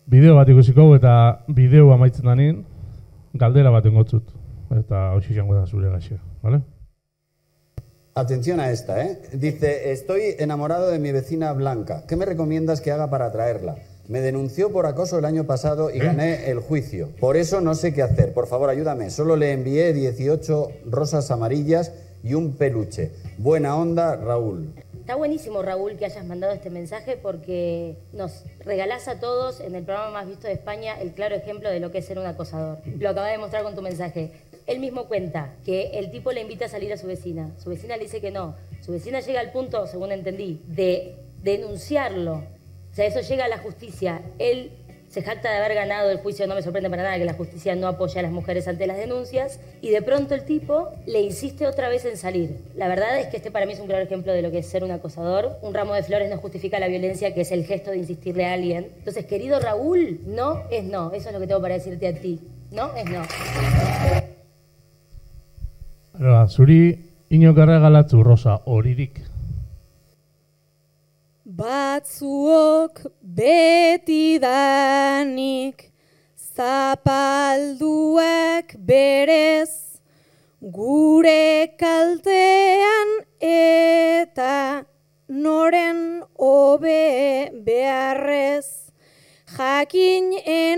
Bideo bat ikusiko eta bideo amaitzen danin, galdera bat engotzut. Eta hoxe izango da zure gaxia, ¿vale? Atención a esta, ¿eh? Dice, estoy enamorado de mi vecina Blanca. ¿Qué me recomiendas que haga para atraerla? Me denunció por acoso el año pasado y gané el juicio. Por eso no sé qué hacer. Por favor, ayúdame. Solo le envié 18 rosas amarillas y un peluche. Buena onda, Raúl. Está buenísimo, Raúl, que hayas mandado este mensaje porque nos regalás a todos en el programa más visto de España el claro ejemplo de lo que es ser un acosador. Lo acabas de demostrar con tu mensaje. Él mismo cuenta que el tipo le invita a salir a su vecina. Su vecina le dice que no. Su vecina llega al punto, según entendí, de denunciarlo. O sea, eso llega a la justicia. Él se jacta de haber ganado el juicio, no me sorprende para nada que la justicia no apoye a las mujeres ante las denuncias, y de pronto el tipo le insiste otra vez en salir. La verdad es que este para mí es un claro ejemplo de lo que es ser un acosador. Un ramo de flores no justifica la violencia, que es el gesto de insistirle a alguien. Entonces, querido Raúl, no es no. Eso es lo que tengo para decirte a ti. No es no. Zuri inokarra galatzu, Rosa, horirik. Batzuok betidanik, zapalduak berez, gure kaltean eta noren hobe beharrez, jakin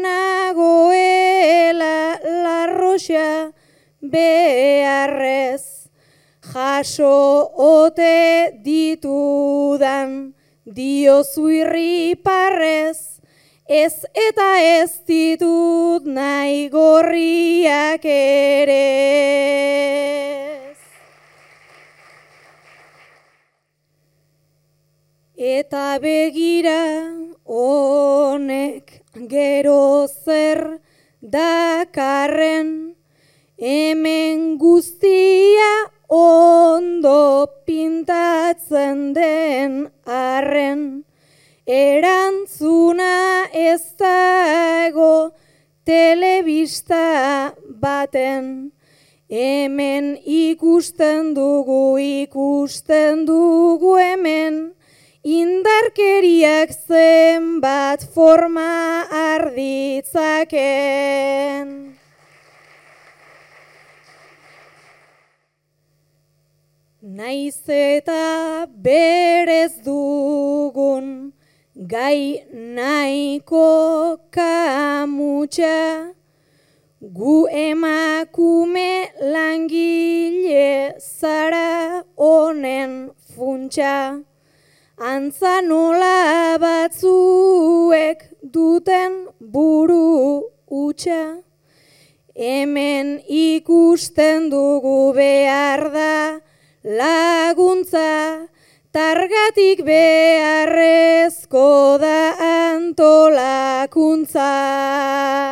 enagoela larroxa beharrez, jaso ote ditudan, diozu irriparrez, ez eta ez ditut nahi gorriak ere. Eta begira honek gero zer dakarren, hemen guztia ondo pintatzen den arren, erantzuna ez dago telebista baten, hemen ikusten dugu hemen, indarkeriak zenbat forma arditzaken. Naiz eta berez dugun gai nahiko kamutxa, gu emakume langile zara honen funtsa, antza nola batzuek duten buru hutsa, hemen ikusten dugu behar da laguntza, targatik beharrezko da antolakuntza.